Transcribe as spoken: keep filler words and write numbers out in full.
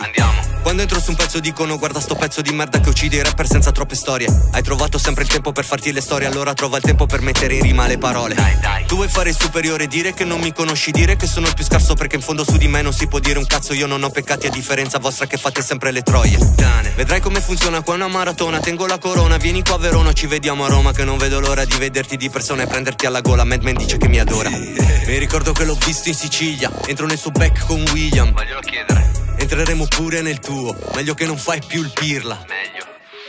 Andiamo. Quando entro su un pezzo dicono guarda sto pezzo di merda che uccide i rapper senza troppe storie. Hai trovato sempre il tempo per farti le storie, allora trova il tempo per mettere in rima le parole. Dai, dai. Tu vuoi fare il superiore, dire che non mi conosci, dire che sono il più scarso perché in fondo su di me non si può dire un cazzo. Io non ho peccati a differenza vostra che fate sempre le troie. Puttane. Vedrai come funziona qua una maratona, tengo la corona, vieni qua a Verona, ci vediamo a Roma che non vedo l'ora di vederti di persona e prenderti alla gola. Madman dice che mi adora. Mi ricordo che l'ho visto in Sicilia, entro nel suo back con William. Vaglielo chiedere. Entreremo pure nel tuo, meglio che non fai più il pirla.